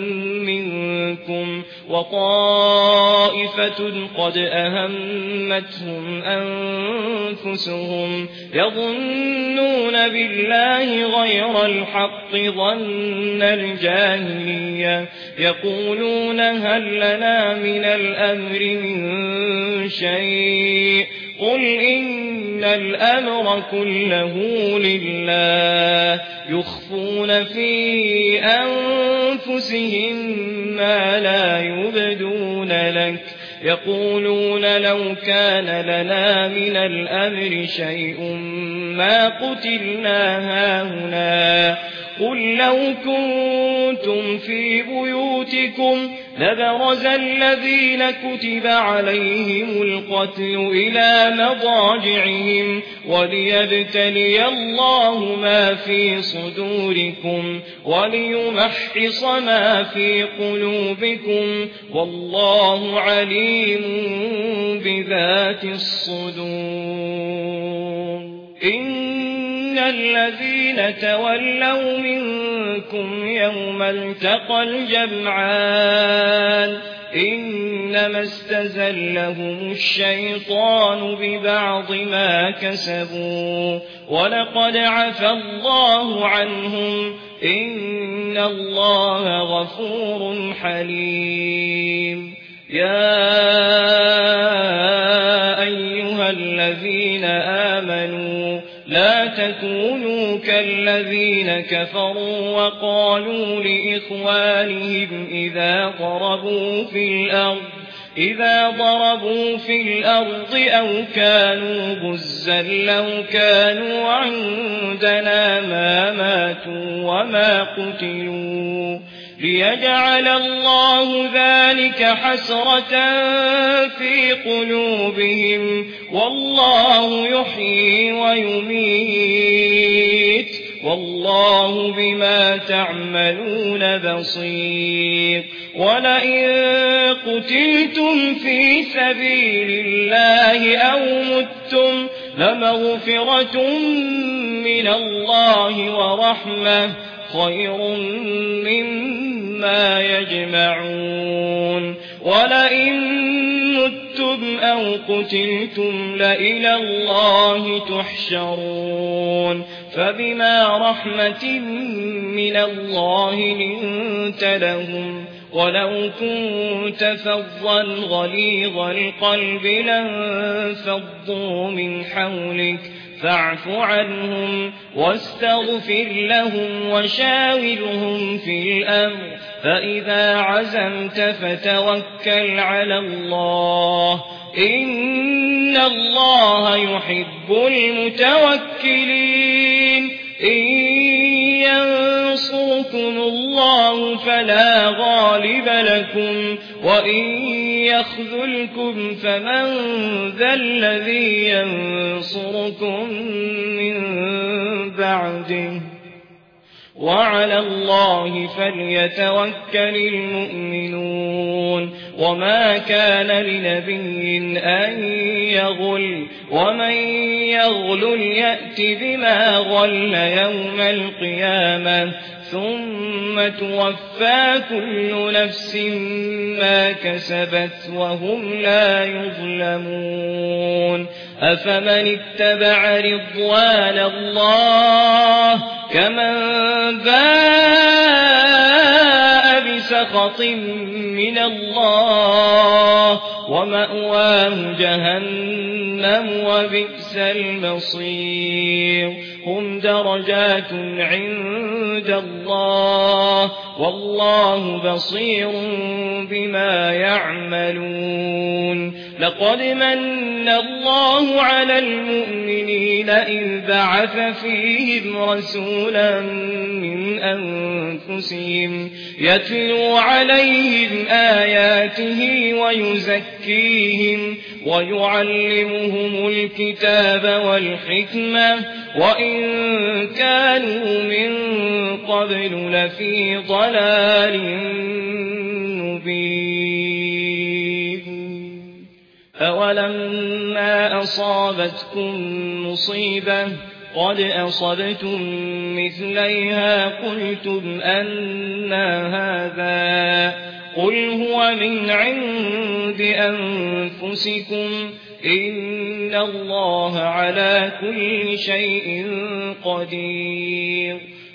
منكم وطائفة قد أهمتهم أنفسهم يظنون بالله غير الحق ظن الجاهلية يقولون هل لنا من الأمر من شيء قل إن الأمر كله لله يخفون في أنفسهم ما لا يبدون لك يقولون لو كان لنا من الأمر شيء ما قتلنا هاهنا قل لو كنتم في بيوتكم لبرز الذين كتب عليهم القتل إلى مضاجعهم وليبتلي الله ما في صدوركم وليمحص ما في قلوبكم والله عليم بذات الصدور. إن الذين تولوا منكم يوم التقى الجمعان إنما استزلهم الشيطان ببعض ما كسبوا ولقد عفى الله عنهم إن الله غفور حليم. يا أيها الذين آمنوا لا تكونوا كالذين كفروا وقالوا لإخوانهم إذا ضربوا في الأرض إذا ضربوا في الأرض أو كانوا غزا لو كانوا عندنا ما ماتوا وما قتلوا ليجعل الله ذلك حسرة في قلوبهم والله يحيي ويميت والله بما تعملون بصير. ولئن قتلتم في سبيل الله أو متم لمغفرة من الله ورحمة خير مما يجمعون. ولئن متم أو قتلتم لإلى الله تحشرون. فبما رحمة من الله لنت لهم ولو كنت فظا غليظ القلب لانفضوا من حولك فاعف عنهم واستغفر لهم وشاورهم في الأمر فإذا عزمت فتوكل على الله إن الله يحب المتوكلين. إن ينصركم الله فلا غالب لكم وإن يخذلكم فمن ذا الذي ينصركم من بعده وعلى الله فليتوكل المؤمنون. وما كان لنبي أن يغل ومن يغل يأت بما غل يوم القيامة ثم توفى كل نفس ما كسبت وهم لا يظلمون. أفمن اتبع رضوان الله كمن باء بسخط من الله ومأواه جهنم وبئس المصير. هم درجات عند الله والله بصير بما يعملون. لقد من الله على المؤمنين إذ بعث فيهم رسولا من أنفسهم يتلو عليهم آياته ويزكيهم ويعلمهم الكتاب والحكمة وإن كانوا من قبل لفي ضلال مبين. أولما أصابتكم مصيبة قد أصبتم مثليها قلتم أنى هذا قل هو من عند أنفسكم إن الله على كل شيء قدير.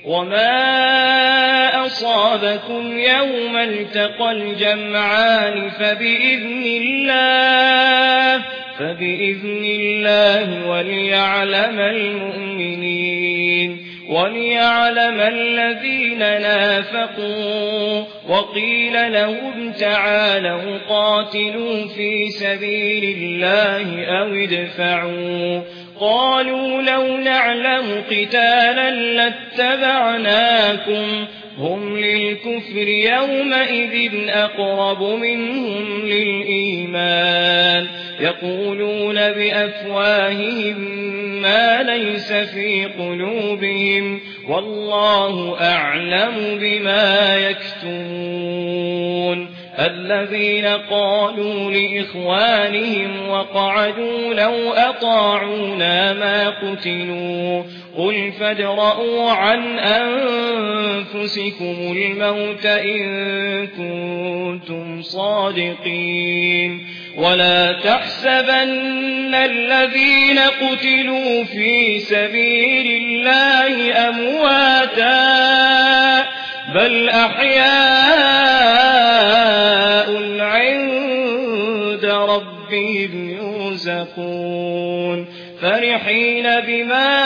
وما أصابكم يوم التقى الجمعان فبإذن الله فبإذن الله وليعلم المؤمنين. وليعلم الذين نافقوا وقيل لهم تعالوا قاتلوا في سبيل الله أو ادفعوا قالوا لو نعلم قتالا لاتبعناكم هم للكفر يومئذ أقرب منهم للإيمان يقولون بأفواههم ما ليس في قلوبهم والله أعلم بما يكتمون الذين قالوا لإخوانهم وقعدوا لو أطاعونا ما قتلوا قل فادرءوا عن أنفسكم الموت إن كنتم صادقين ولا تحسبن الذين قتلوا في سبيل الله أمواتا بل أحياء عند ربهم يرزقون فرحين بما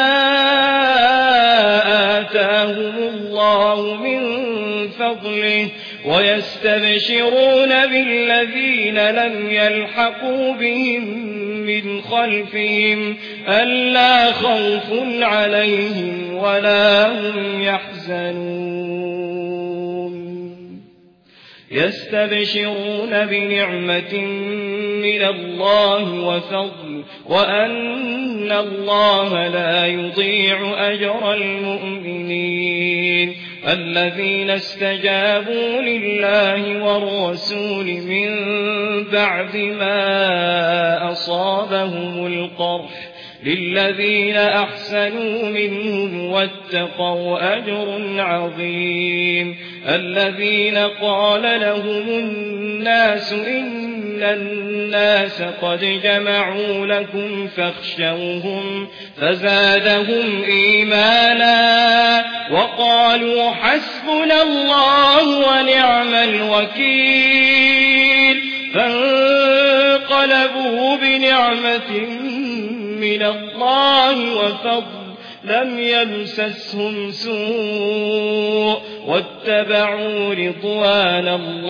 آتاهم الله من فضله ويستبشرون بالذين لم يلحقوا بهم من خلفهم ألا خوف عليهم ولا هم يحزنون يستبشرون بنعمة من الله وفضل وأن الله لا يضيع أجر المؤمنين الذين استجابوا لله والرسول من بعد ما أصابهم القرح للذين أحسنوا منهم واتقوا أجر عظيم الذين قال لهم الناس إن الناس قد جمعوا لكم فاخشوهم فزادهم إيمانا وقالوا حسبنا الله ونعم الوكيل فانقلبوا بنعمة من الله وفضل لم يمسسهم سوء واتبعوا رضوان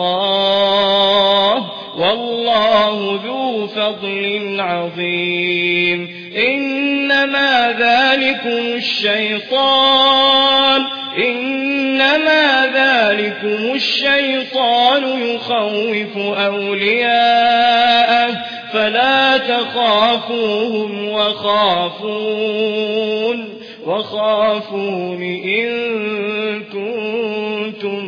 الله والله ذو فضل عظيم إنما ذلكم الشيطان إنما ذلكم الشيطان يخوف أولياءه فلا تخافوهم وخافون وخافون إن كنتم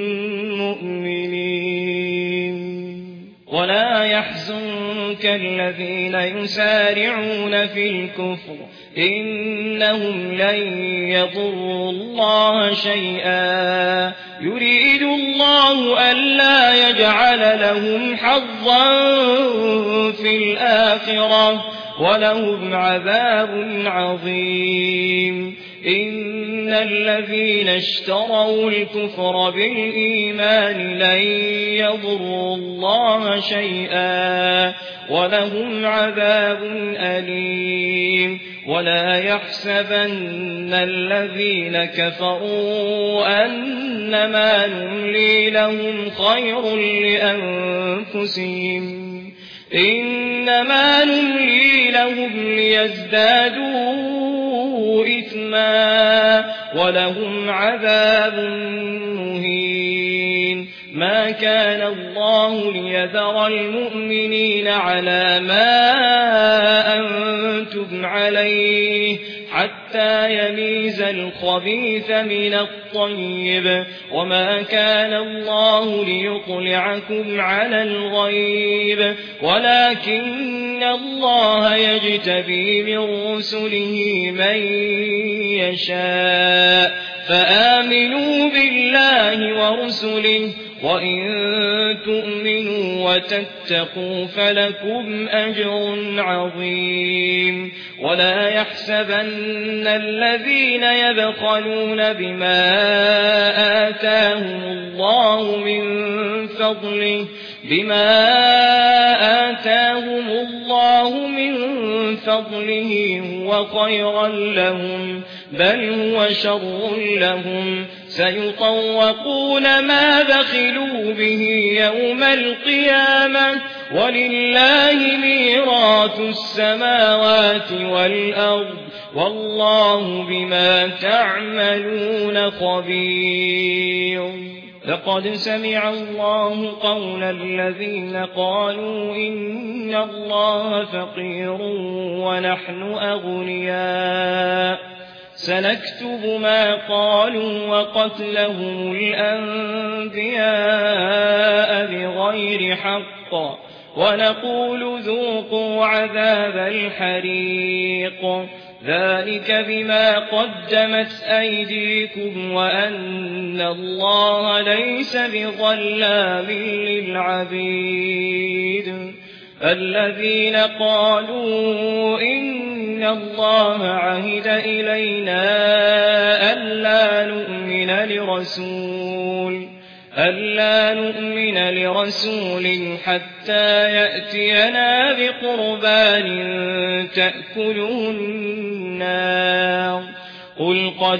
مؤمنين ولا يحزنك الذين يسارعون في الكفر إنهم لن يضروا الله شيئا يريد الله ألا يجعل لهم حظا في الآخرة ولهم عذاب عظيم إن الذين اشتروا الكفر بالإيمان لن يضروا الله شيئا ولهم عذاب أليم ولا يحسبن الذين كفروا أنما نملي لهم خير لأنفسهم إنما نملي لهم ليزدادوا إثما ولهم عذاب مهين ما كان الله ليذر المؤمنين على ما أنتم عليه حتى يميز الخبيث من الطيب وما كان الله ليطلعكم على الغيب ولكن الله يجتبي من رسله من يشاء فآمنوا بالله ورسله وإن تؤمنوا وتتقوا فلكم أجر عظيم ولا يحسبن الذين يبخلون بما آتاهم الله من فضله بما آتاهم الله من فضله فضله هو خيرا لهم بل هو شر لهم سيطوقون ما بخلوا به يوم القيامة ولله ميراث السماوات والأرض والله بما تعملون خبير. لقد سمع الله قول الذين قالوا إن الله فقير ونحن أغنياء سنكتب ما قالوا وقتلهم الأنبياء بغير حق ونقول ذوقوا عذاب الحريق ذلك بما قدمت أيديكم وأن الله ليس بظلام للعبيد. الذين قالوا إن الله عهد إلينا ألا نؤمن لرسول ألا نؤمن لرسول حتى يأتينا بقربان تأكله النار قل قد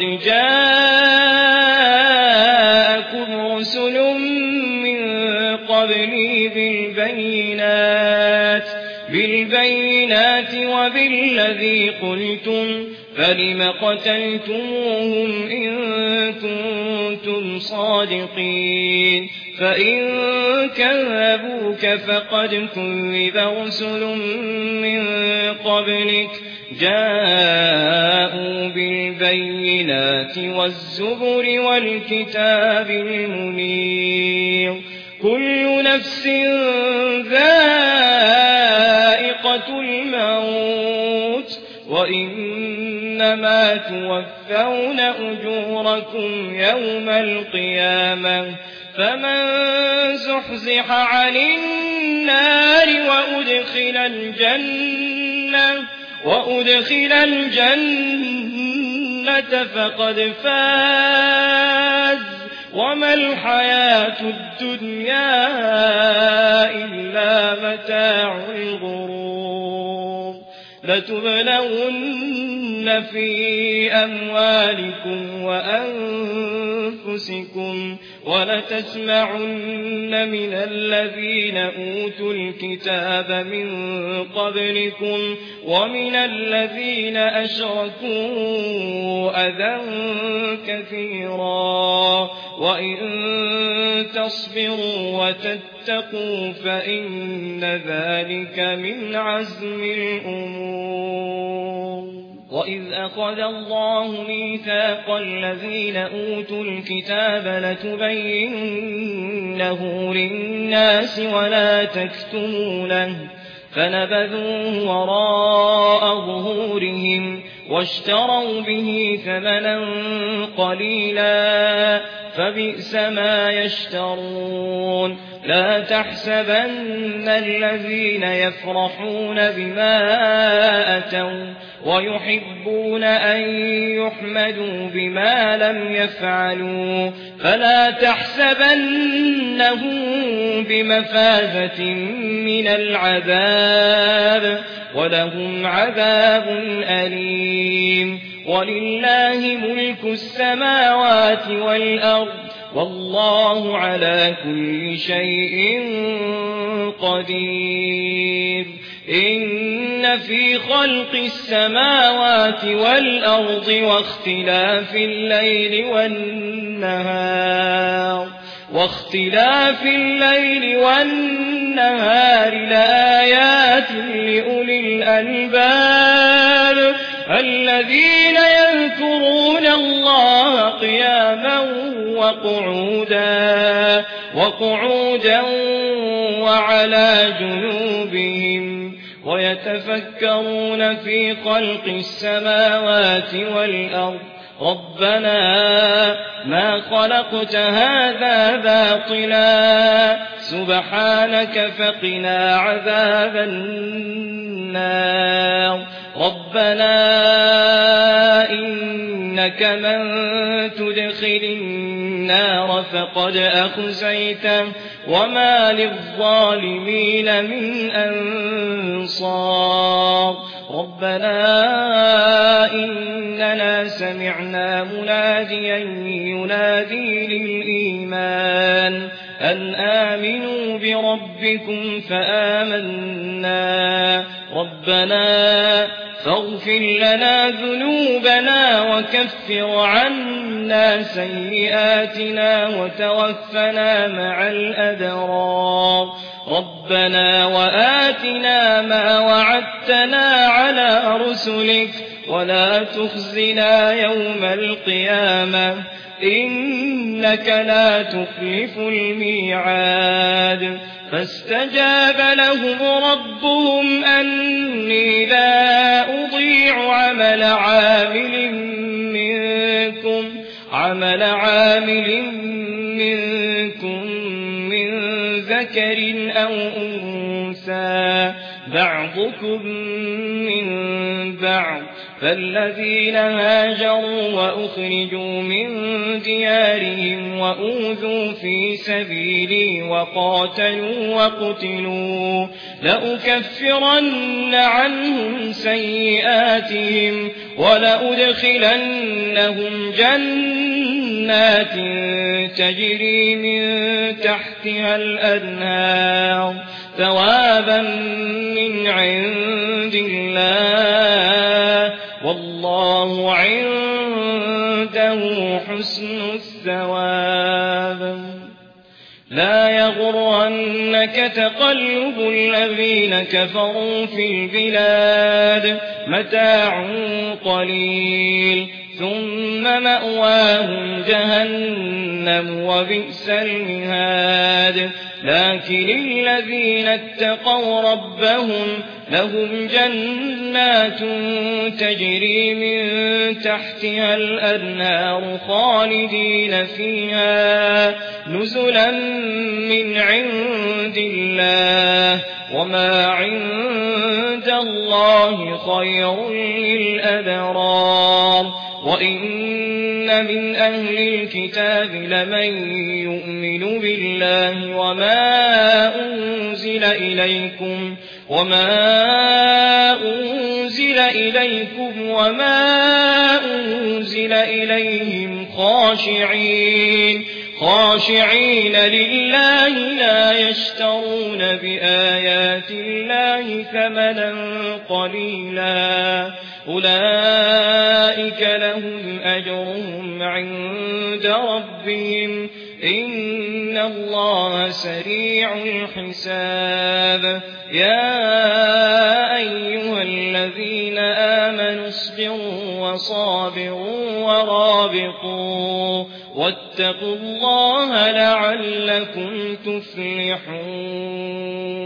جاءكم رسل من قبلي بالبينات بالبينات وبالذي قلتم فلم قتلتموهم إن كنتم صادقين فإن كذبوك فقد كذب رسل من قبلك جاءوا بالبينات والزبر والكتاب المنير كل نفس ذائقة الموت وإنما توفون أجوركم يوم القيامة فمن زحزح عن النار وأدخل الجنة وأدخل الجنة فقد فاز وما الحياة الدنيا إلا متاع الغرور. لتبلغن في أموالكم وأنفسكم ولتسمعن من الذين أوتوا الكتاب من قبلكم ومن الذين أشركوا أذى كثيرا وإن تصبروا وتتقوا فإن ذلك من عزم الأمور. وإذ أخذ الله ميثاق الذين أوتوا الكتاب لتبيننه للناس ولا تكتمونه فنبذوه وراء ظهورهم واشتروا به ثمنا قليلا فبئس ما يشترون. لا تحسبن الذين يفرحون بما أتوا ويحبون أن يحمدوا بما لم يفعلوا فلا تحسبنه بمفازة من العذاب ولهم عذاب أليم. ولله ملك السماوات والأرض والله على كل شيء قدير. إن في خلق السماوات والأرض واختلاف الليل والنهار واختلاف الليل والنهار لآيات لأولي الألباب الذين يذكرون الله قياما وقعودا وقعودا وعلى جنوبهم ويتفكرون في خلق السماوات والأرض ربنا ما خلقت هذا باطلا سبحانك فقنا عذاب النار. ربنا إنك إنك من تدخل النار فقد أخزيته وما للظالمين من أنصار ربنا إننا سمعنا مناديا ينادي للإيمان أن آمنوا بربكم فآمنا ربنا فاغفر لنا ذنوبنا وكفر عنا سيئاتنا وتوفنا مع الأبرار ربنا وآتنا ما وعدتنا على رسلك ولا تخزنا يوم القيامة إنك لا تخلف الميعاد فاستجاب لهم ربهم أني لا أضيع عمل عامل منكم عمل عامل منكم من ذكر أو أنثى بعضكم من بعض فالذين هاجروا وأخرجوا من ديارهم وأوذوا في سبيلي وقاتلوا وقتلوا لأكفرن عنهم سيئاتهم ولأدخلنهم جنات تجري من تحتها الأنهار ثوابا من عند الله والله عنده حسن الثواب لا يغرنك تقلب الذين كفروا في البلاد متاع قليل ثم مأواهم جهنم وبئس المهاد لكن الذين اتقوا ربهم لهم جنات تجري من تحتها الأنهار خالدين فيها نزلا من عند الله وما عند الله خير للأبرار وإن من أهل الكتاب لمن يؤمن بالله وما أنزل إليكم وما أنزل إليكم وما أنزل إليهم خاشعين خاشعين لله لا يشترون بآيات الله ثمنا قليلا أولئك لهم أجرهم عند ربهم إن الله سريع الحساب يا أيها الذين آمنوا اصبروا وصابروا ورابطوا واتقوا الله لعلكم تفلحون